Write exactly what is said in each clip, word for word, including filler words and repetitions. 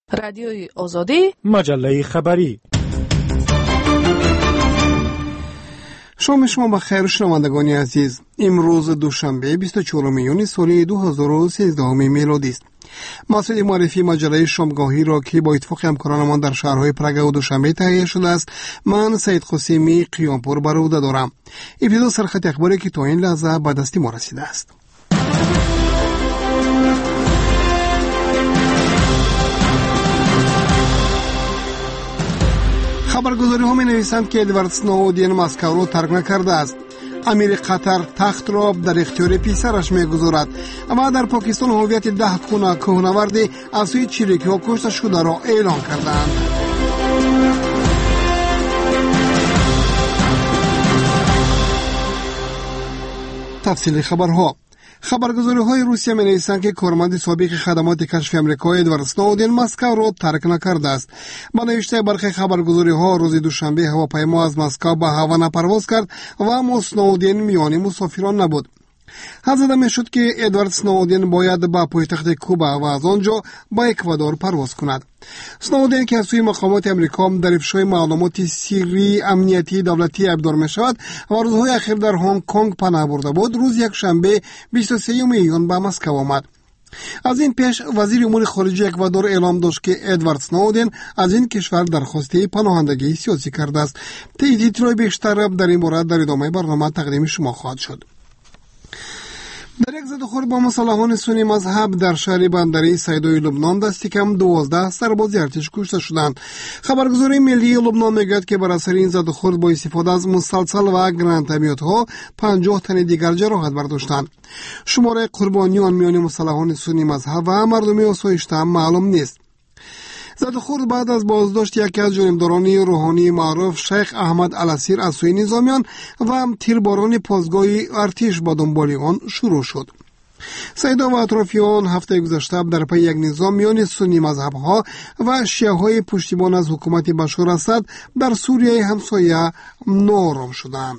رادیوی آزادی، مجله خبری. شام شما بخیر شنوندگان عزیز. امروز دوشنبه بیست و چهارم یونیو سال دو هزار و سیزده میلادی است. مسئول معرفی مجله شامگاهی را که با اتفاق همکارانمان در شهرهای پراگ و دوشنبه تهیه شده است، من سید قاسمی قیامپور بر عهده دارم. ابتدا سرخط اخباری که تا این لحظه به دست ما رسیده است. خبرگزاری ها می نویسند که ادوارد سنودن مسکو را ترک نکرده است. امیر قطر تخت را در اختیار پسرش می گذارد و در پاکستان هویت ده کوهنورد از سوی چریکی ها کشته شده را اعلام کردند. تفصیل خبرها. خبرگزاری های روسیه می نویسند که کارمند سابق خدمات کشف امریکا ادوارد سنودن مسکو را ترک نکرده است. با نوشته برخی خبرگزاری ها روز دوشنبه هواپیما از مسکو به هاوانا پرواز کرد و اما سنودن میان مسافران نبود. حد زده می شد که ادوارد سنودن باید به پایتخت کوبا و از آنجا به اکوادور پرواز کند. سنودن که از سوی مقامات امریکا در افشای معلومات سری امنیتی دولتی ابدار می شود و روزهای اخیر در هنگ کنگ پناه برده بود، روز یک شنبه بیست و سوم یونیو به مسکو آمد. از این پیش وزیر امور خارجه اکوادور اعلام داشت که ادوارد سنودن از این کشور درخواست پناهندگی سیاسی کرده است. تیترهای بیشتر در این مورد در ادامه برنامه تقدیم شما خواهد شد. در یک زدوخورد با مسلحان سنی مذهب در شهر بندری سیدای لبنان دستی کم دوازده سرباز ارتش کشته شدند. خبرگزاری ملی لبنان میگوید که بر اثر این زدوخورد با استفاده از مسلسل و گرانتمیات‌ها پنجاه تن دیگر جراحت برداشتند. شماره قربانیان میان مسلحان سنی مذهب و مردم آسایش‌تر معلوم نیست. زدوخورد بعد از بازداشت یکی از جانبداران روحانی معروف شیخ احمد الاسیر از سوی نظامیان و تیرباران پاسگاه ارتش با دنبال آن شروع شد. سیدا و اطرافیان هفته گذشته در پی یک نظام میان سنی مذهب‌ها و شیعه‌های پشتیبان از حکومت بشار اسد در سوریه همسایه ناآرام شدند.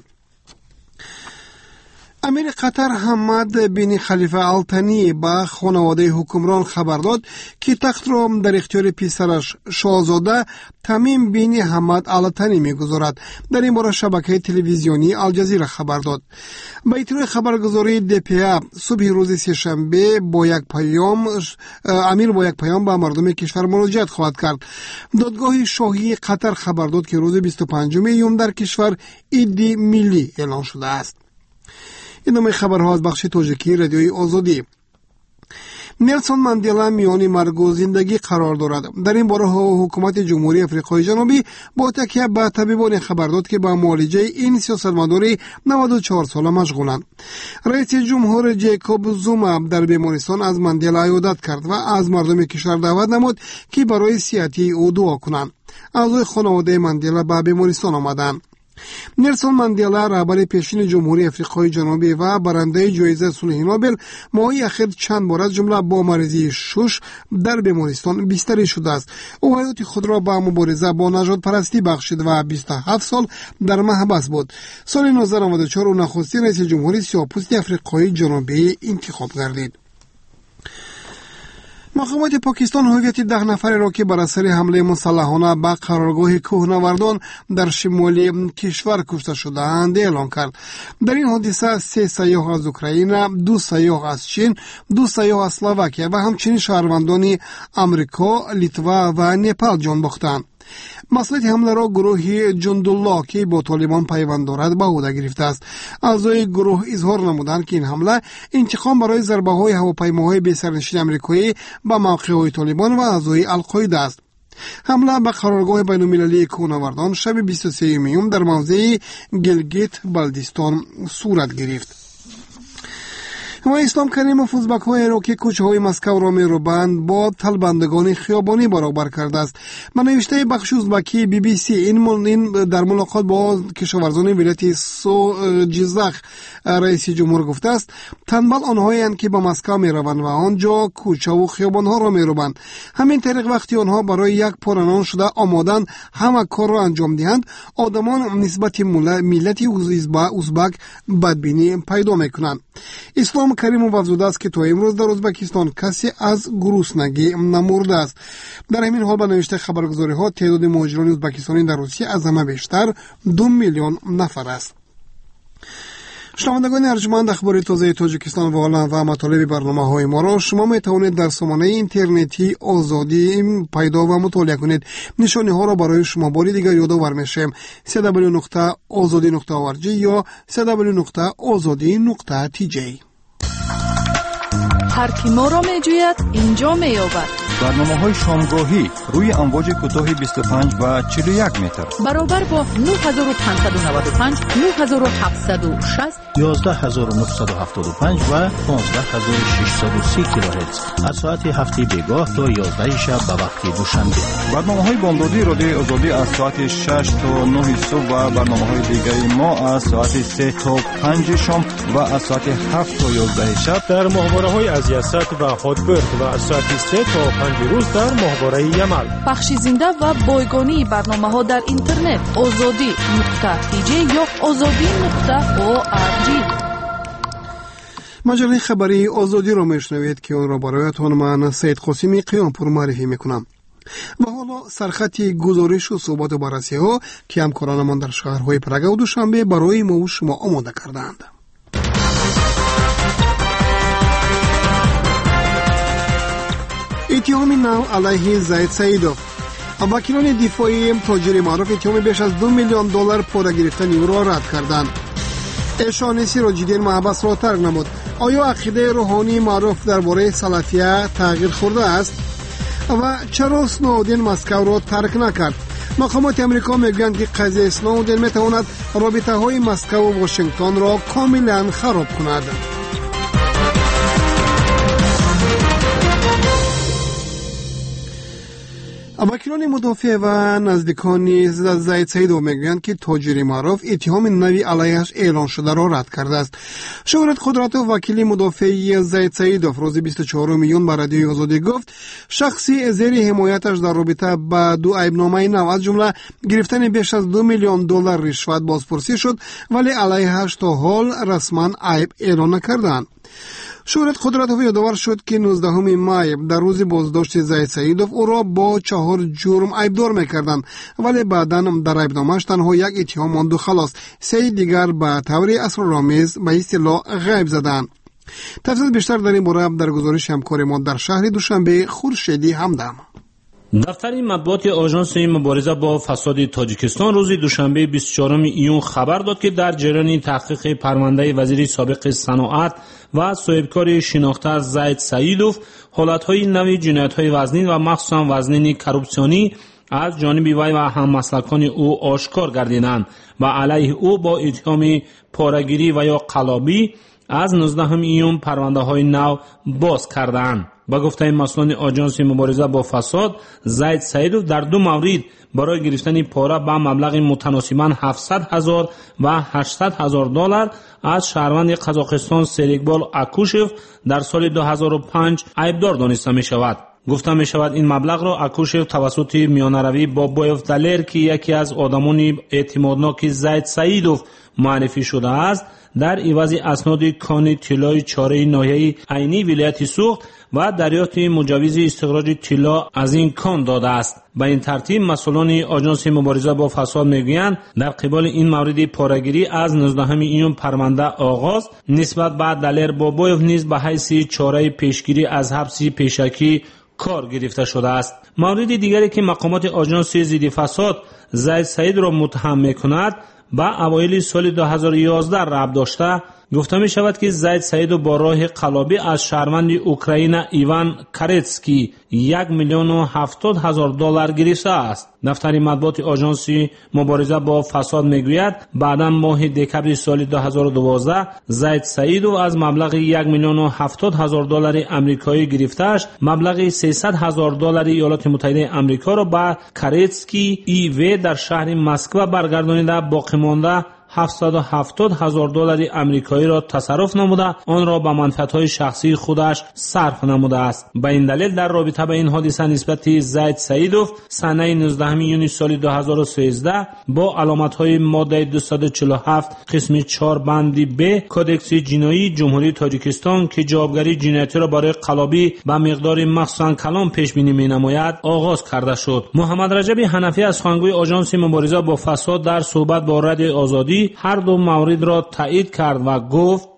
امیر قطر حمد بن خلیفه آل‌تانی به خانواده حکمران خبر داد که تخت را در اختیار پسرش شاهزاده تمیم بن حمد آل‌تانی می‌گذارد. در این باره شبکه تلویزیونی الجزیره خبر داد. به اطلاع خبرگزاری دی پی ای صبح روز سه‌شنبه با یک پیام امیر با یک پیام به مردم کشور مراجعت خواهد کرد. دادگاه شاهی قطر خبر داد که روز بیست و پنجم یونیو در کشور عید ملی اعلان شده است. ادامه خبرها از بخش تاجیکی رادیوی آزادی. نلسون ماندلا میان مرگ و زندگی قرار دارد. در این باره حکومت جمهوری افریقای جنوبی با تکیه به طبیبان خبر داد که با معالجه این سیاستمدار نود و چهار ساله مشغولند. رئیس جمهور جیکوب زوما در بیمارستان از ماندلا عیادت کرد و از مردم کشور دعوت نمود که برای صحت او دعا کنند. اعضای خانواده ماندلا به بیمارستان آمدند. نلسون ماندلا رهبر پیشین جمهوری افریقای جنوبی و برنده جایزه صلح نوبل ماهی اخیر چند بار از جمله با مریضی شش در بیمارستان بستری شده است. او حیات خود را به مبارزه با نژاد پرستی بخشید و بیست و هفت سال در محبس بود. سال نوزده نود و چهار او نخستین رئیس جمهوری سیاه‌پوست افریقای جنوبی انتخاب گردید. مقامات پاکستان هویت ده نفر را که بر اثر حمله مسلحانه به قرارگاه کوهنوردان در شمال کشور کشته شده‌اند اعلام کرد. در این حادثه سه سیاح از اوکراین، دو سیاح از چین، دو سیاح از اسلواکیه و همچنین شهروندان امریکا، لیتوا و نپال جان باختند. مسئله حمله را گروه جندالله که با طالبان پیوند دارد به عهده گرفته است. اعضای گروه اظهار نمودند که این حمله انتقام برای ضربه‌های هواپیماهای بی‌سرنشین آمریکایی به موقع‌های طالبان و اعضای القاعده است. حمله به قرارگاه بین‌المللی کوهنوردان شب بیست و سوم یونیو در موضع گلگیت بلتیستان صورت گرفت. و اسلام کریم فوزبک‌های را که کوچه‌های مسکو را می‌روبند با طلبندگان خیابانی برابر کرده است. منوشته بخش ازبکی بی بی سی این, این در ملاقات با کشاورزان ولایت سو جیزخ رئیس جمهور گفته است تنبل آنهایند که به مسکو می‌روند و آنجا کوچه و خیابان‌ها را می‌روبند. همین طریق وقتی آنها برای یک پرانان شده آمادن همه کار را انجام دهند، آدمان نسبت ملت ازبک بدبینی پیدا می‌کنند. اسلام کریم افزوده است که تا امروز در ازبکستان کسی از گرسنگی نمرده است. در همین حال به نوشته خبرگزاری ها تعداد مهاجران ازبکستانی در روسیه از همه بیشتر دو میلیون نفر است. شنوندگان ارجمند، اخبار تازه تاجیکستان و آلمان و مطالب برنامه‌های ما را شما می توانید در سامانه اینترنتی آزادی پیدا و مطالعه کنید. نشانه ها را برای شما باری دیگر یادآور می‌شیم: دبلیو دبلیو دبلیو نقطه آزادی نقطه او آر جی یا دبلیو دبلیو دبلیو نقطه آزادی نقطه تی جی. هر کی ما را می‌جوید اینجا می‌یابد. برنامه‌های شامگاهی روی امواج کوتاه بیست و پنج و چهل و یک متر برابر با نه هزار و پانصد و نود و پنج، نه هزار و هفتصد و شصت، یازده هزار و نهصد و هفتاد و پنج و پانزده هزار و ششصد و سی کیلوهرتز از ساعت هفت بیگاه تا یازده شب به وقت دوشنبه. برنامه‌های بامدادی رادیو آزادی از ساعت شش تا نه صبح و برنامه‌های دیگری ما از ساعت سه تا پنج شام و از ساعت هفت تا یازده شب در ماهواره‌های از یسد و هادبرد و از ساعت سه تا پنج روز در ماهواره یمل. بخش زنده و بایگانی برنامه‌ها در اینترنت آزادی نقطه تی جی یا آزادی نقطه او آر جی. مجله خبری آزادی را میشنوید که آن را برایتان من سید قاسمی قیامپور معرفی میکنم. و حالا سرخط گزارش و صحبت و بررسی ها که همکارانمان در شهرهای پرگ و دوشنبه برای ما و شما آماده کردند. اتهام نو علیه زید سعیدوف. وکیلان دفاعی تاجر معروف اتهام بیش از دو میلیون دلار پول گرفتن او را رد کردند. اشان سیراج‌الدین محبس را ترک نمود. آیا عقیده روحانی معروف درباره سلفیه تغییر خورده است؟ و چرا سنودن مسکو را ترک نکرد؟ مقامات امریکا میگویند که قضیه سنودن میتواند رابطه های مسکو و واشنگتن را کاملا خراب کند. وکیلان مدافع و نزدیکان زید سعیدوف میگویند که تاجر معروف اتهام نوی علیهش اعلان شده را رد کرده است. شهرت قدرتوف وکیل مدافع زید سعیدوف روز بیست و چهارم میون به رادیوی آزادی گفت شخصی زیر حمایتش در رابطه با دو عیبنامه نو از جمله گرفتن بیش از دو میلیون دلار رشوت بازپرسی شد، ولی علیهش تا حال رسما عیب اعلان نکردند. شهرت قدرتوف یادآور شد که نوزدهم می در روز بازداشت زید سعیدوف او را با چهار جرم عیبدار میکردند، ولی بعدا در عیبنامه‌اش تنها یک اتهام ماند و خلاص. سه دیگر به طور اسرارآمیز به اصطلاح غیب زدند. تفصیل بیشتر در این باره در گزارش همکار ما در شهر دوشنبه خورشیدی همدم. دفتر مطبوعات آژانس مبارزه با فساد تاجیکستان روز دوشنبه بیست و چهارم ایون خبر داد که در جریان تحقیق پرونده وزیر سابق صنعت و صاحبکار شناخته از زید سعیدوف حالتهای نوی جنایت‌های وزنین و مخصوصا وزنین کروپسیونی از جانب وی و هممسلکان او آشکار گردیدند و علیه او با اتهام پاره‌گیری و یا قلابی از نوزدهم ایون پرونده های نو باز کردند. با گفته مسئولان آژانس مبارزه با فساد، زید سعیدوف در دو مورد برای گرفتن پاره به مبلغ متناسباً هفتصد هزار و هشتصد هزار دلار از شهروند قزاقستان سریکبال اکوشف در سال دو هزار و پنج عیبدار دانسته می شود. گفته می شود این مبلغ را اکوشف توسط میانروی بابایوف دلر که یکی از آدمان اعتمادناک زید سعیدوف معرفی شده است، در عوض اسناد کان طلای چاره ناحیه عینی ولایت سوخت و دریافت مجوز استخراج طلا از این کان داده است. به این ترتیب مسئولان آژانس مبارزه با فساد میگویند در قبال این مورد پاره‌گیری از نوزدهم ایون پرونده آغاز نسبت به دلر بابایوف نیز به حیث چاره پیشگیری از حبس پیشکی کار گرفته شده است. مورد دیگری که مقامات آژانس ضد فساد زید سعید را متهم می‌کند با اوایل سال دو هزار و یازده ربط داشته. گفته می شود که زید سعیدوف با راه قلابی از شهروند اوکراین ایوان کارتسکی یک میلیون و هفتاد هزار دلار گرفته است. دفتر مطبوعات آژانس مبارزه با فساد میگوید بعدا ماه دکبر سال دو هزار و دوازده زید سعیدوف از مبلغ یک میلیون و هفتاد هزار دلار آمریکایی گرفته‌اش مبلغ سیصد هزار دلار ایالات متحده آمریکا را به کارتسکی ای و در شهر مسکو برگردانیده باقی مانده هفتصد و هفتاد هزار دلار آمریکایی را تصرف نموده آن را به منفعت‌های شخصی خودش صرف نموده است. به این دلیل در رابطه با این حادثه نسبت زید سعیدوف سنه نوزدهم یونیو سال دو هزار و سیزده با علامت‌های ماده دویست و چهل و هفت قسم چهار بند ب کودکس جنایی جمهوری تاجیکستان که جوابگری جنایتی را برای قلابی به مقدار مخصوصاً کلان پیش بینی می‌نماید آغاز کرده شد. محمد رجب حنفی از سخنگوی آژانس مبارزه با فساد در صحبت با رادیو آزادی هر دو مورد را تایید کرد و گفت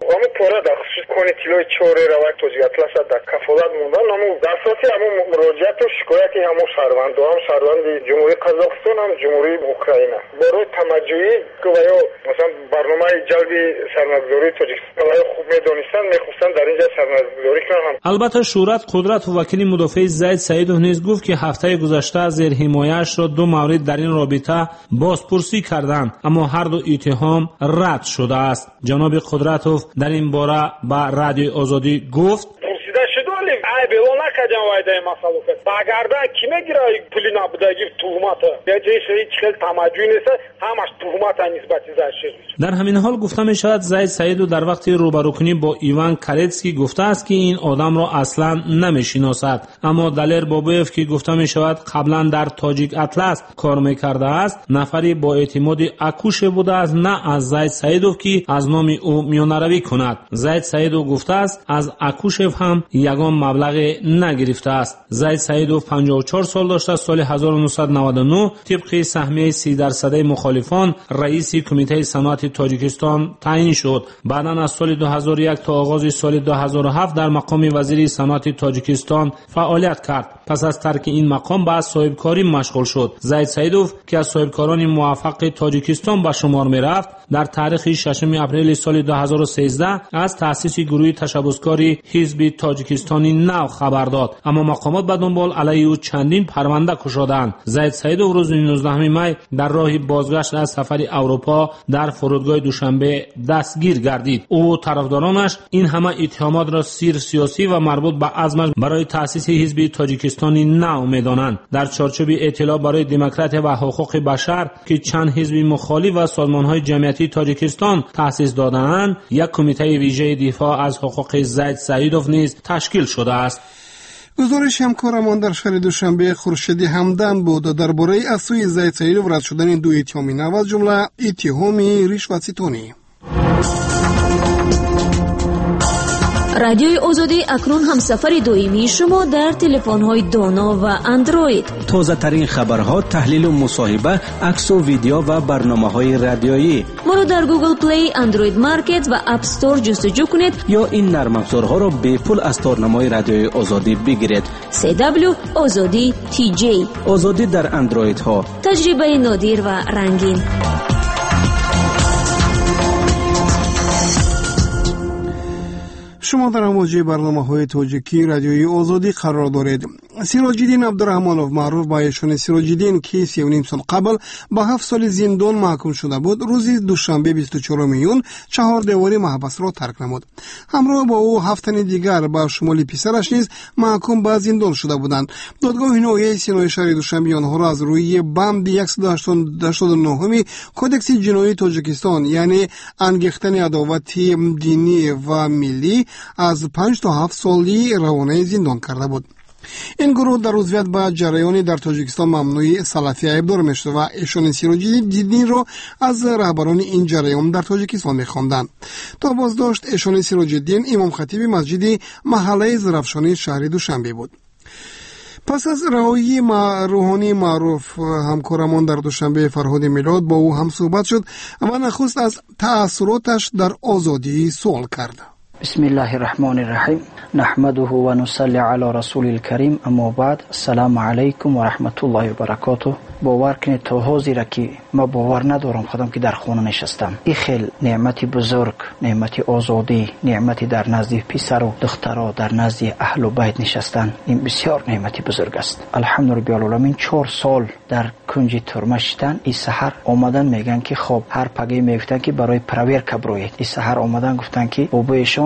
کنیتیلوی چوره روایت توجیه اطلاس در کفالت موندن اما در صورتی اما مراجعت و شکایتی همون شهروند و هم شهروند جمهوری قزاقستان هم جمهوری اوکراین برای تمجیدی که ویا مثلا برنامه جلبی سرمایه‌گذاری تاجیکستان ویا خوب می‌دونستن می‌خواستن در اینجا سرمایه‌گذاری کنن. البته شورت قدرت و وکیل مدافع زید سعیدوف نیز گفت که هفته گذشته زیر حمایه‌اش را دو مورد در این رابطه بازپرسی کردند اما هر دو اتهام رد شده است. جناب قدرتوف در این باره با رادیو آزادی گفت پرسیده شد ولی ای بلو نکردن وایده مسئله کرد بگردن کی میگیره پولی نبودگی تهمت یه چیزی هیچ خیلی تمجوی نیست همش تهمت نسبتی زشت. در همین حال گفته می شود زید سعیدو در وقت روبروکنی با ایوان کارتسکی گفته است که این آدم را اصلا نمیشناسد اما دلیر بابویف که گفته می شود قبلا در تاجیک اطلس کار میکرده است نفری با اعتماد اکوش بوده است نه از زید سعیدو که از نام او میانروی کند. زید سعیدو گفته است از اکوشف هم یگان مبلغ نگرفته است. زید سعیدو پنجاه و چهار سال داشته. سال هزار و نهصد و نود و نه طبق سهمیه سی درصد مخالفان رئیس کمیته صنعت تاجیکستان تعیین شد. بعدا از سال دو هزار و یک تا آغاز سال دو هزار و هفت در مقام وزیر صنعت تاجیکستان فعالیت کرد. پس از ترک این مقام به صاحبکاری مشغول شد. زید سعیدوف که از صاحبکاران موفق تاجیکستان به شمار می رفت در تاریخ ششم اپریل سال دو هزار و سیزده از تأسیس گروه تشبثکاری حزب تاجیکستانی نو خبر داد اما مقامات به دنبال علیه او چندین پرونده گشودند. زید سعیدوف روز نوزدهم می در راه بازگشت از سفر اروپا در فرودگاه دوشنبه دستگیر گردید. او و طرفدارانش این همه اتهامات را سیر سیاسی و مربوط به عزمش برای تأسیس حزب تاجیکستانی نو می‌دانند. در چارچوب اطلاع برای دموکرات و حقوق بشر که چند حزب مخالف و سازمان‌های جمعیتی تاجیکستان تأسیس داده‌اند یک کمیته ویژه دفاع از حقوق زید سعیدوف نیز تشکیل شده است. گزارش همکارمان در شهر دوشنبه خورشیدی همدان بود درباره از سوی زید سعیدوف رد شدن دو اتهام نو از جمله اتهام رشوت ستانی. رادیوی آزادی اکنون هم سفر دائمی شما در تلفن‌های دانا و اندروید. تازه ترین خبرها، تحلیل و مصاحبه، عکس و ویدیو و برنامه‌های رادیویی. ما رو در گوگل پلی، اندروید مارکت و اپ استور جستجو کنید یا این نرم افزارها را به پول از تارنمای رادیوی آزادی بگیرید. سی دبلیو آزادی تی جی. آزادی در اندروید ها. تجربه نادر و رنگین. شما در امواج برنامه‌های تاجیکی رادیوی آزادی قرار دارید. سیراج‌الدین عبدالرحمانوف معروف به ایشان سیراج‌الدین که سی و نیم سال قبل به هفت سال زندان محکوم شده بود روز دوشنبه بیست و چهارم میون چهار دیواری محبس را ترک نمود. همراه با او هفت تن دیگر با شمول پسرش نیز محکوم به زندان شده بودند. دادگاه نهایی سنای شهر دوشنبه آنها را از روی بند صد و هشتاد و نه کودکس جنایی تاجیکستان یعنی انگیختن عداوت دینی و ملی از پنج تا هفت سالی روانه زندان کرده بود. این گروه در عضویت به جریانی در تاجیکستان ممنوعی سلفی عیبدار میشد و ایشان سیراج‌الدین را از رهبران این جریان در تاجیکستان می‌خواندند. تا بازداشت ایشان سیراج‌الدین امام خطیب مسجد محله زرافشانی شهر دوشنبه بود. پس از رهایی روحانی معروف همکارمان در دوشنبه فرهاد میلاد با او هم صحبت شد و نخست از تأثیراتش در آزادی سوال کرد. بسم الله الرحمن الرحیم نحمده و نصلی علی رسول الکریم اما بعد السلام علیکم و رحمت الله و برکاته. باور کنید تا حاضره که ما باور ندارم خودم که در خانه نشستم. این خیلی نعمت بزرگ، نعمت آزادی، نعمت در نزد پسر و دخترها در نزد اهل و بیت نشستن این بسیار نعمت بزرگ است. الحمدلله العالمین. چهار سال در کنج ترمه شدن. این سحر آمدن میگن که خب هر پگه میگفتن که برای پرور کبروید. این سحر آمدن گفتن که بابایشان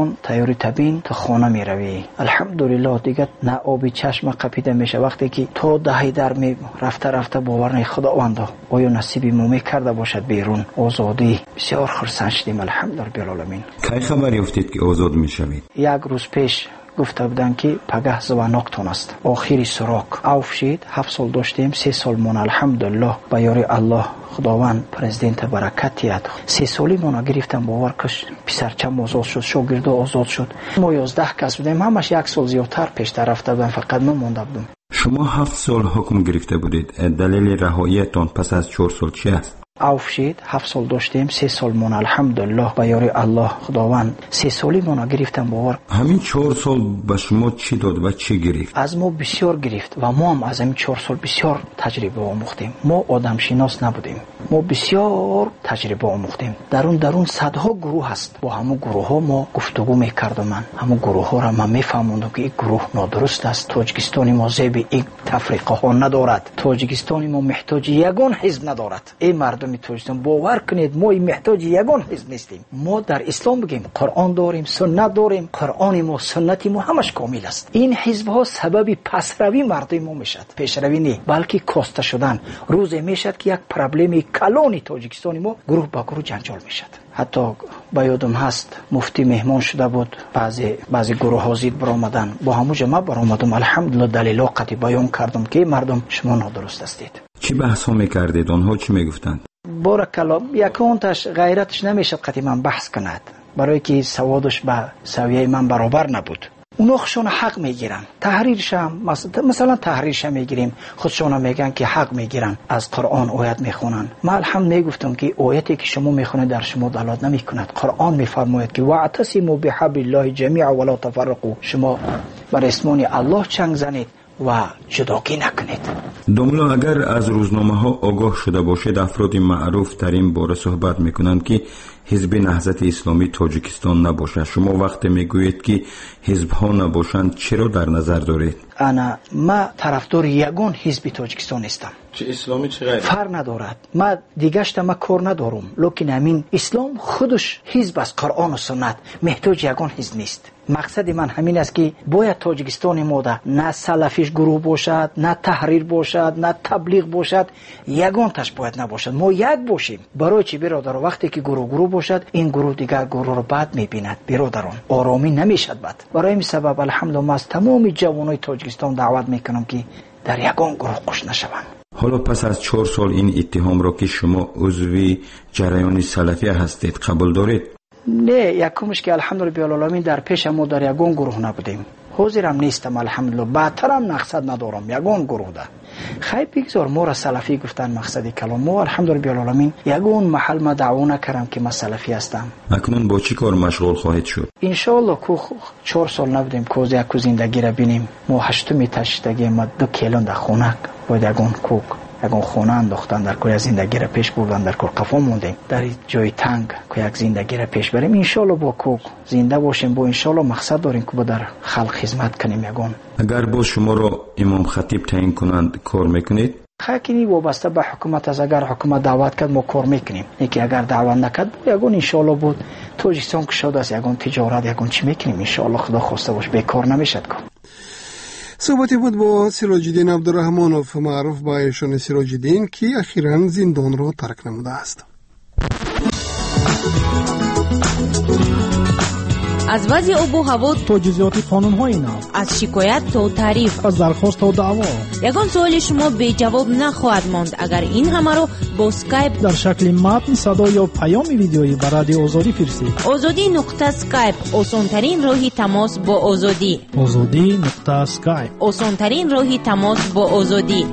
انسان تیاری تبین تا خانه می روی. الحمدلله دیگه نه آبی چشم قپیده میشه. وقتی که تو دهی در می رفته رفته باور نه خداوند آیا نصیبی مو می کرده باشد بیرون آزادی. بسیار خرسند شدیم الحمدلله العالمین. کی خبر یافتید که آزاد میشوید؟ یک روز پیش گفته بودن که پگاه زواناکتون است. آخری سراغ عوف شد. هفت سال داشتیم، سه سال مون الحمدلله با یاری الله خداوند پرزیدنت برکتیت سه سالی مون گرفتم باور کش پسرچم آزاد شد، شاگرد آزاد شد. ما یازده کس بودیم، همش یک سال زیادتر پیشتر رفته بودن، فقط من مونده بودم. شما هفت سال حکم گرفته بودید، دلیل رهاییتان پس از چهار سال چی است؟ عوف شد. هفت سال داشتیم، سه سال مون الحمدلله با یاری الله خداوند سه سالی مون گرفتم باور. همین چهار سال به شما چی داد و چی گرفت؟ از ما بسیار گرفت و ما هم از همین چهار سال بسیار تجربه آموختیم. ما آدم شناس نبودیم، ما بسیار تجربه آموختیم. درون درون صدها گروه هست. با همون گروه ها ما گفتگو میکردم. من همون گروه ها را من میفهموندم که این گروه نادرست است. تاجیکستان ما زیب این تفریقه ها ندارد. تاجیکستان ما محتاج یگان حزب ندارد. این مردم تاجیکستان باور کنید ما محتاج یگان حزب نیستیم. ما در اسلام بگیم قرآن داریم، سنت داریم. قرآن ما سنت ما همش کامل است. این حزب ها سبب پسروی مردم ما میشد، پیشروی نه بلکه کاسته شدن. روز میشد که یک پرابلم کلانی تاجیکستان ما گروه با گروه جنجال میشد. حتی با یادم هست مفتی مهمان شده بود، بعضی بعضی گروه ها زید برآمدن، با همون جمع برآمدم الحمدلله دلیل قطعی بیان کردم که مردم شما نادرست هستید. چی بحث ها میکردید؟ آنها چی میگفتند؟ بارکالله یکونتش غیرتش نمیشد قطعی من بحث کند، برای که سوادش به سویه من برابر نبود. اونا خودشون حق میگیرن، تحریرش هم مثلا تحریرش میگیریم، خودشون میگن که حق میگیرن، از قرآن آیت میخونن. من الحمد میگفتم که آیتی که شما میخونید در شما دلالت نمیکند. قرآن میفرماید که واعتصموا بحبل الله جمیعا ولا تفرقوا، شما بر اسمان الله چنگ زنید و جداگی نکنید. دوملا اگر از روزنامه ها آگاه شده باشید، افراد معروف در این باره صحبت میکنند که حزب نهضت اسلامی تاجیکستان نباشه. شما وقتی میگویید که حزب ها نباشند چرا در نظر دارید؟ انا ما طرفدار یگان حزب تاجیکستان نیستم. چه اسلامی چه غیر فرق ندارد. ما دیگه‌اش ما کار ندارم، لکن همین اسلام خودش حزب از قرآن و سنت، محتاج یگان حزب نیست. مقصد من همین است که باید تاجیکستان ما ده نه سلفیش گروه باشد، نه تحریر باشد، نه تبلیغ باشد، یگان تاش باید نباشد. ما یک باشیم. برای چی برادر؟ وقتی که گروه گروه باشد این گروه دیگر گروه رو بد میبیند برادران، آرامی نمیشد بد. برای این سبب الحمدلله از تمام جوانای تاجیکستان دعوت میکنم که در یگان گروه قش نشوند. حالا پس از چهار سال این اتهام را که شما عضوی جریان سلفی هستید قبول دارید؟ نه، یکمش که الحمدلله العالمین در پیش ما در یگان گروه نبودیم. حاضرم نیستم الحمدلله، بعدترم مقصد ندارم یگان گروه ده. خیلی بگذار ما را سلفی گفتن مقصدی کلام ما الحمدلله العالمین یگان محل ما دعوا نکردم که ما سلفی هستم. اکنون با چی کار مشغول خواهید شد؟ ان شاء الله کو چهار سال نبودیم کوز یک زندگی را بینیم. ما هشتمی تشتگی ما دو کیلون در خونه باید یگان کوک یگان خونه انداختن در کوی زندگی را پیش بردن، در کوی قفا موندیم در جای تنگ که یک زندگی را پیش بریم. ان شاء الله با کوک زنده باشیم، با ان شاء الله مقصد داریم که با در خلق خدمت کنیم یگان. اگر با شما را امام خطیب تعیین کنند کار میکنید؟ خاکی وابسته به حکومت از اگر حکومت دعوت کرد ما کار میکنیم، یکی اگر دعوت نکرد یگان ان شاء الله بود تاجیکستان که شده است یگان تجارت یگان چی میکنیم ان شاء الله خدا خواسته باشه بیکار نمیشد کار. صحبتی بود با سراج الدین عبدالرحمنوف معروف با ایشان سراج الدین که اخیراً زندان را ترک نموده است. از وضع آب و هوا تا جزئیات قانون‌های نو، از شکایت تا تعریف، از درخواست تا دعوا، یگان سوال شما بی جواب نخواهد ماند اگر این همه رو با اسکایپ در شکل متن، صدا یا پیام ویدیویی به رادیو آزادی فرستید. آزادی نقطه اسکایپ آسان‌ترین راهی تماس با آزادی. آزادی نقطه اسکایپ آسان‌ترین راهی تماس با آزادی.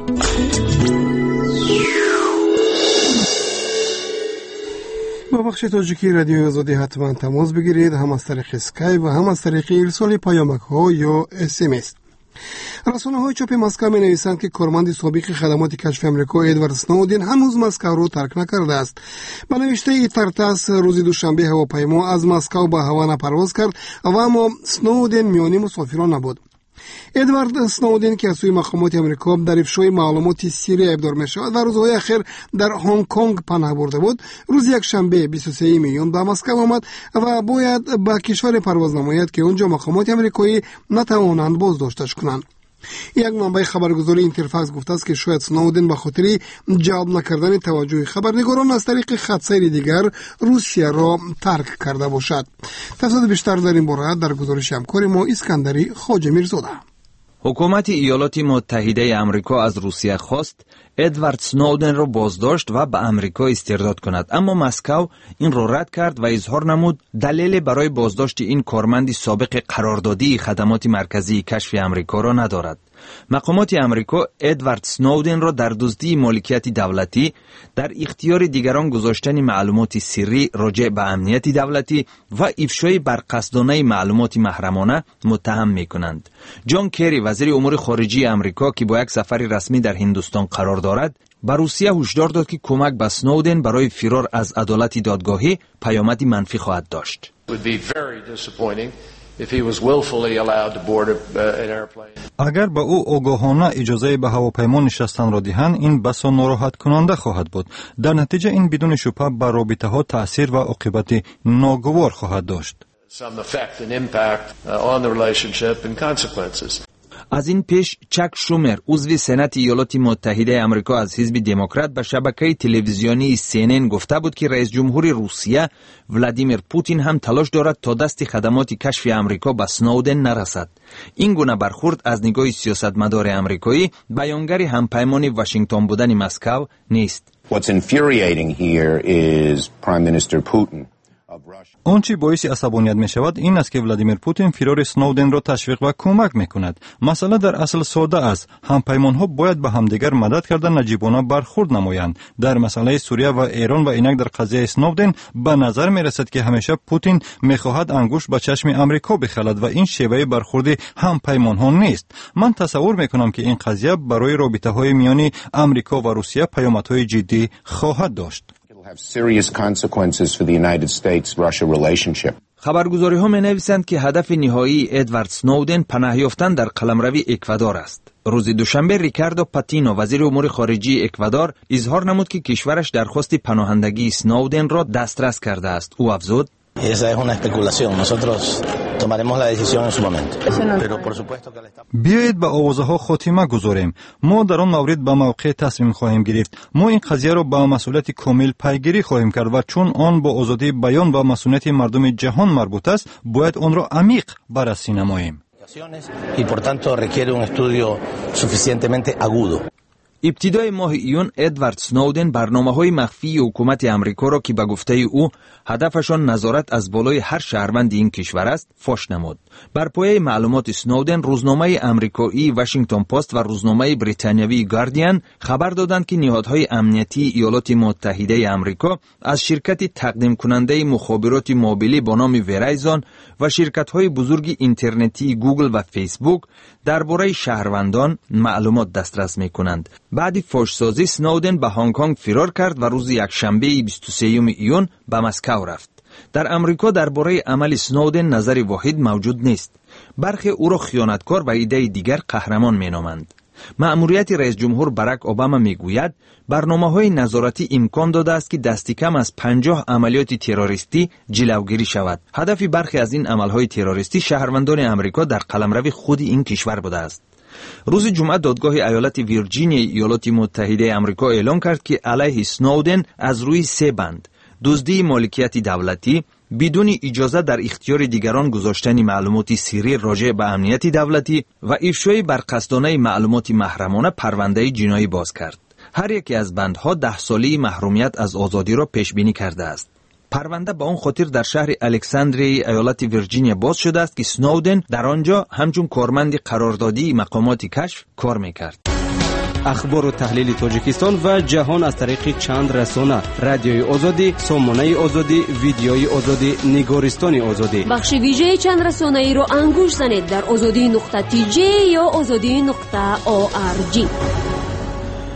با بخش تاجیکی رادیو آزادی حتما تماس بگیرید، هم از طریق اسکایپ و هم از طریق ارسال پیامک ها یا اس ام اس. رسانه های چاپ مسکو می نویسند که کارمند سابق خدمات کشف امریکا ادوارد اسنودن هنوز مسکو را ترک نکرده است. به نوشته ایترتاس روز دوشنبه هواپیما از مسکو به هاوانا پرواز کرد و اما اسنودن میان مسافران نبود. ادوارد سنودن که از سوی مقامات آمریکا در افشای معلومات سری ابدار می شود و روزهای اخیر در هنگ کنگ پناه برده بود، روز یک شنبه بیست و سوم میون به مسکو آمد و باید به کشور پرواز نماید که اونجا مقامات آمریکایی نتوانند بازداشتش کنند. یک منبع خبرگزاری اینترفاکس گفته است که شاید سنودن به خاطر جلب نکردن توجه خبرنگاران از طریق خط سیر دیگر روسیه را ترک کرده باشد. تفصیل بیشتر در این باره در گزارش همکار ما اسکندری خواجه میرزاده. حکومت ایالات متحده آمریکا از روسیه خواست ادوارد سنودن را بازداشت و به آمریکا استرداد کند، اما مسکو این را رد کرد و اظهار نمود دلیل برای بازداشت این کارمند سابق قراردادی خدمات مرکزی کشف آمریکا را ندارد. مقامات آمریکا ادوارد سنودن را در دزدی مالکیت دولتی، در اختیار دیگران گذاشتن معلومات سری راجع به امنیت دولتی و افشای برقصدانه معلومات محرمانه متهم می‌کنند. جان کری وزیر امور خارجه آمریکا که با یک سفر رسمی در هندوستان قرار دارد، به روسیه هشدار داد که کمک به سنودن برای فرار از عدالت دادگاهی پیامدی منفی خواهد داشت. اگر به او آگاهانه اجازه به هواپیما نشستن را دهند، این بسا ناراحت کننده خواهد بود. در نتیجه این بدون شبهه بر رابطه ها تأثیر و عاقبت ناگوار خواهد داشت. از این پیش چک شومر عضو سنات ایالات متحده آمریکا از حزب دموکرات به شبکه تلویزیونی سی ان ان گفته بود که رئیس جمهور روسیه ولادیمیر پوتین هم تلاش دارد تا دست خدمات کشف آمریکا به سنودن نرسد. این گونه برخورد از نگاه سیاستمدار آمریکایی بیانگر همپیمان واشنگتن بودن مسکو نیست. What's infuriating here is Prime Minister Putin. آنچه باعث عصبانیت می شود این است که ولادیمیر پوتین فرار سنودن را تشویق و کمک می کند. مسئله در اصل ساده است. همپیمان ها باید به همدیگر مدد کرده نجیبانه برخورد نمایند. در مسئله سوریه و ایران و اینک در قضیه سنودن به نظر می رسد که همیشه پوتین می خواهد انگشت به چشم امریکا بخلد و این شیوه برخورد همپیمان ها نیست. من تصور می کنم که این قضیه برای رابطه های میان امریکا و روسیه پیامدهای جدی خواهد داشت. خبرگزاری ها می نویسند که هدف نهایی ادوارد سنودن پناه یافتن در قلمروی اکوادور است. روز دوشنبه ریکاردو پاتینو وزیر امور خارجه اکوادور اظهار نمود که کشورش درخواست پناهندگی سنودن را دسترس کرده است. او افزود: بیایید به آوازه ها خاتمه گذاریم. ما در آن مورد به موقع تصمیم خواهیم گرفت. ما این قضیه را با مسئولیت کامل پیگیری خواهیم کرد و چون آن با آزادی بیان و مسئولیت مردم جهان مربوط است، باید آن را عمیق بررسی نماییم. ابتدای ماه ایون ادوارد سنودن برنامه‌های مخفی حکومت آمریکا را که به گفته او هدفشان نظارت از بالای هر شهروند این کشور است فاش نمود. بر پایه معلومات سنودن روزنامه آمریکایی واشنگتن پست و روزنامه بریتانیایی گاردین خبر دادند که نهادهای امنیتی ایالات متحده آمریکا از شرکت تقدیم کننده مخابرات موبیلی به نام ورایزون و شرکت‌های بزرگ اینترنتی گوگل و فیسبوک درباره شهروندان معلومات دسترس می‌کنند. بعد فاشسازی سنودن به هنگ کنگ فرار کرد و روز یکشنبه بیست و سوم ایون به مسکو رفت. در امریکا درباره عمل سنودن نظر واحد موجود نیست. برخی او را خیانتکار و ایده دیگر قهرمان مینامند. مأموریت رئیس جمهور باراک اوباما میگوید برنامه‌های نظارتی امکان داده است که دست کم از پنجاه عملیات تروریستی جلوگیری شود. هدف برخی از این عمل‌های تروریستی شهروندان امریکا در قلمرو خود این کشور بوده است. روز جمعه دادگاه ایالت ویرجینیا ایالات متحده آمریکا اعلام کرد که علیه سنودن از روی سه بند: دزدی مالکیت دولتی، بدون اجازه در اختیار دیگران گذاشتن معلومات سری راجع به امنیت دولتی و افشای برقصدانه معلومات محرمانه پرونده جنایی باز کرد. هر یکی از بندها ده ساله محرومیت از آزادی را پیش بینی کرده است. پرونده با اون خاطر در شهر الکساندریای ایالت ویرجینیا باز شده است که سنودن در آنجا همچون کارمند قراردادی مقامات کشف کار میکرد. اخبار و تحلیل تاجیکستان و جهان از طریق چند رسانه: رادیوی آزادی، سامانه آزادی، ویدیوی آزادی، نگارستان آزادی. بخش ویژه چند رسانه ای رو انگوش زنید در آزادی نقطه تی جی یا آزادی نقطه او آر جی.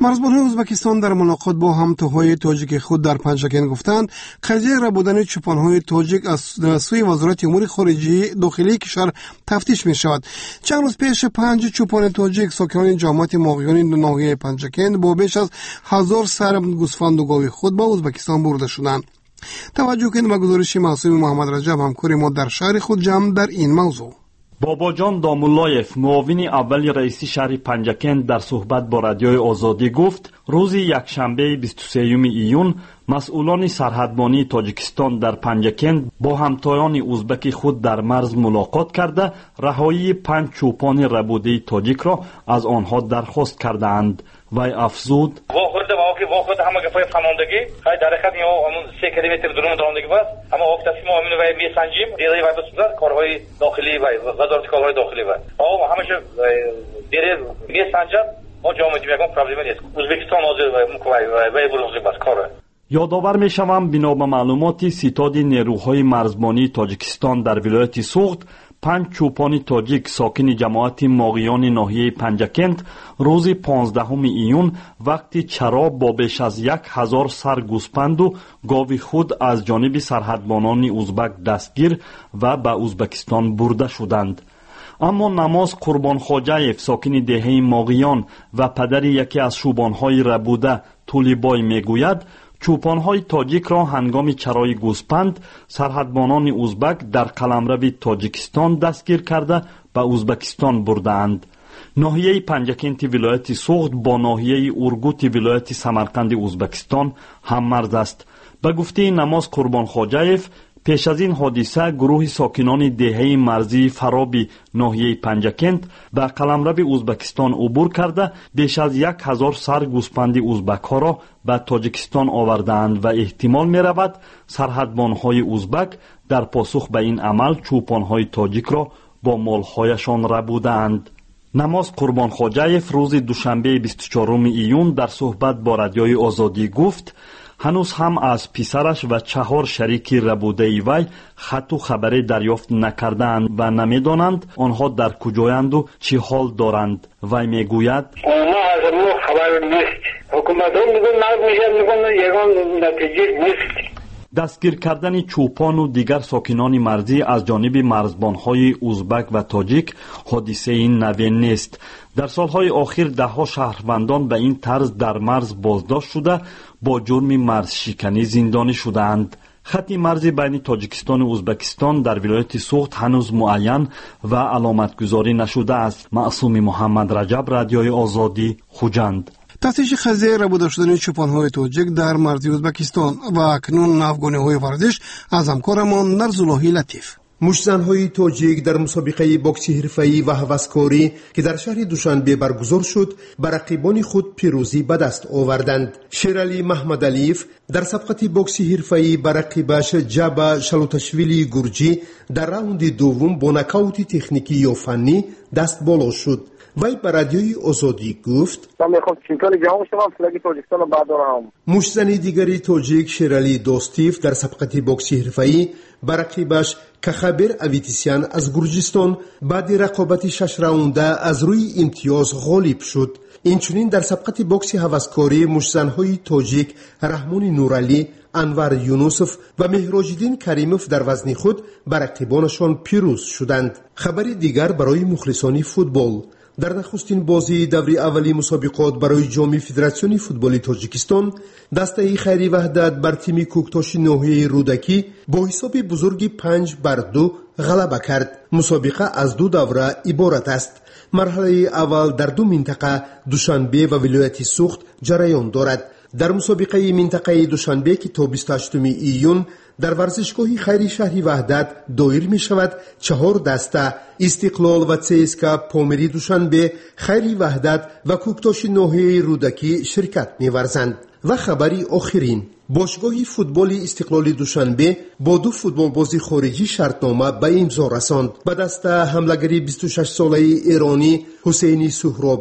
مرزبان‌های ازبکستان در ملاقات با همتاهای تاجیک خود در پنجشنبه گفتند قضیه ربودن چوپان‌های تاجیک از سوی وزارت امور خارجه داخلی کشور تفتیش می‌شود. چند روز پیش پنج چوپان تاجیک ساکنان جامعه ماغیان ناحیه پنجشنبه با بیش از هزار سر گوسفند و گاو خود به ازبکستان برده شدند. توجه کنید به گزارش معصوم محمد رجب همکار ما در شهر خود جمع در این موضوع. باباجان دامولایف معاون اول رئیس شهر پنجشنبه در صحبت با رادیوی آزادی گفت روز یکشنبه بیست و سوم ایون مسئولان سرحدبانی تاجیکستان در پنجشنبه با همتایان ازبک خود در مرز ملاقات کرده رهایی پنج چوپان ربوده تاجیک را از آنها درخواست کردند. وی افزود که واقعا همه گفای فرماندگی های در حقیقت یا همون سه کیلومتر درون رانندگی بود اما وقتی که ما همین وی میسنجیم دیگه وی بسیار کارهای داخلی و وزارت کارهای داخلی بود اما همیشه دیگه میسنجم ما جامعه میگم پرابلمی نیست. ازبکستان حاضر و مکوای وی بروزی بس کاره. یادآور میشوم بنا به معلومات ستاد نیروهای مرزبانی تاجیکستان در ولایت سوغد پنج چوپان تاجیک ساکن جماعت ماغیان ناحیه پنجشنبه روز پانزدهم ایون وقتی چرا با بیش از یک هزار سر گوسفند و گاو خود از جانب سرحدبانان ازبک دستگیر و به ازبکستان برده شدند. اما نماز قربان خواجایف ساکن دهه ماغیان و پدر یکی از شوبانهای ربوده طولیبای میگوید چوپانهای تاجیک را هنگام چرای گوسپند سرحدبانان ازبک در قلمرو تاجیکستان دستگیر کرده به ازبکستان بردند. ناحیه پنجشنبه ولایت سوغد با ناحیه اورگوت ولایت سمرقند ازبکستان هم مرز است. به گفته نماز قربان خواجایف پیش از این حادثه گروه ساکنان دهه مرزی فرابی ناحیه پنجشنبه به قلمرو ازبکستان عبور کرده بیش از یک هزار سر گوسپند ازبک ها را به تاجیکستان آوردند و احتمال می رود سرحدبانهای ازبک در پاسخ به این عمل چوپانهای تاجیک را با مالهایشان ربودند. نماز قربان خواجایف روز دوشنبه بیست و چهارم ایون در صحبت با رادیوی آزادی گفت هنوز هم از پسرش و چهار شریک ربوده وی خط و خبری دریافت نکردند و نمیدانند آنها در کجایند و چه حال دارند. وی میگوید ما از ما خبر نیست. حکومت هم میگن مرد میشن میگن یگان نتیجه نیست. دستگیر کردن چوپان و دیگر ساکنان مرزی از جانب مرزبانهای ازبک و تاجیک حادثه این نوین نیست. در سالهای آخر دهها شهروندان به این طرز در مرز بازداشت شده با جرم مرز شکنی زندانی شدند. خط مرزی بین تاجیکستان و ازبکستان در ولایت سوغد هنوز معین و علامت گذاری نشده است. معصوم محمد رجب، رادیوی آزادی، خوجند. تفتیش قضیه ربوده شدن چوپان‌های تاجیک در مرزی ازبکستان و اکنون افغانی‌های ورزش از همکارمان نرزاللهی لطیف. مشت‌زن‌های تاجیک در مسابقه بوکسی حرفه‌ای و هوسکاری که در شهر دوشنبه برگزار شد بر رقیبان خود پیروزی به دست آوردند. شیرعلی محمدعلیف در سبقت بوکسی حرفه‌ای بر رقیبش جابا شلوتاشویلی گرجی در راوند دوم با نکاوت تکنیکی یا فنی دست بالا شد. وی به رادیوی آزادی گفت من میخوام چمپیون جهان شوم فلگ تاجیکستان رو بردارم. مشتزن دیگری تاجیک شیرعلی دوستیف در سبقت بوکسی حرفه‌ای بر رقیبش کخبر اویتیسیان از گرجستان بعد رقابت شش راونده از روی امتیاز غالب شد. اینچنین در سبقت بوکسی هوسکاری مشتزن‌های تاجیک رحمان نورعلی، انور یونوسف و مهراج‌الدین کریموف در وزن خود بر رقیبانشان پیروز شدند. خبر دیگر برای مخلصان فوتبال: در نخستین بازی دوره اولی مسابقات برای جام فدراسیون فوتبال تاجیکستان دسته خیری وحدت بر تیم کوکتاش ناحیه رودکی با حساب بزرگی پنج بر دو غلبه کرد. مسابقه از دو دوره عبارت است. مرحله اول در دو منطقه دوشنبه و ولایت سوغد جریان دارد. در مسابقه منطقه دوشنبه که تا بیست و هشتم ایون در ورزشگاه خیری شهری وحدت دایر می شود چهار دسته استقلال و سیسکا پامری دوشنبه، خیری وحدت و کوکتاش ناحیه رودکی شرکت می ورزند. و خبری آخرین: باشگاه فوتبال استقلال دوشنبه با دو فوتبال بازی خارجی شرطنامه به امضا رساند. به دست حملگری بیست و شش ساله ایرانی حسینی سهرابی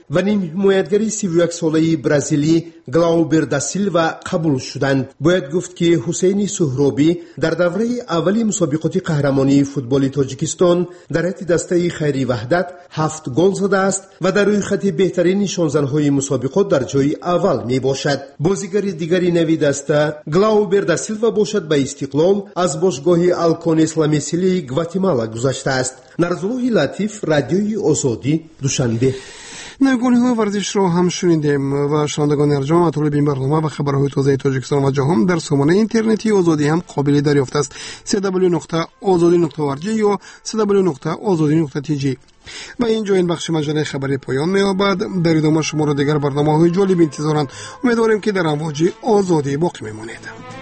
و نیم حمایتگری سی و یک ساله برزیلی گلاوبر دا سیلوا قبول شدند. باید گفت که حسین سهرابی در دوره اولی مسابقات قهرمانی فوتبال تاجیکستان در حیط دسته خیری وحدت هفت گل زده است و در روی خط بهترین نشانزن‌های مسابقات در جای اول می باشد. بازیگر دیگری نوی دسته گلاوبر دا سیلوا باشد به استقلال از باشگاه الکونس لامسیلی گواتیمالا گذشته است. نرزالله لطیف، رادیوی آزادی، دوشنبه. نگونی های ورزش را هم شنیدیم و شنوندگان ارجمند مطالب این برنامه و خبرهای تازه تاجیکستان و جهان در سامانه اینترنتی آزادی هم قابل دریافت است. دبلیو دبلیو دبلیو نقطه آزادی نقطه او آر جی یا دبلیو دبلیو دبلیو نقطه آزادی نقطه تی جی. و اینجا این بخش مجله خبری پایان می‌یابد. در ادامه شما را دیگر برنامه‌های جالب انتظارند. امیدواریم که در امواج آزادی باقی بمانید.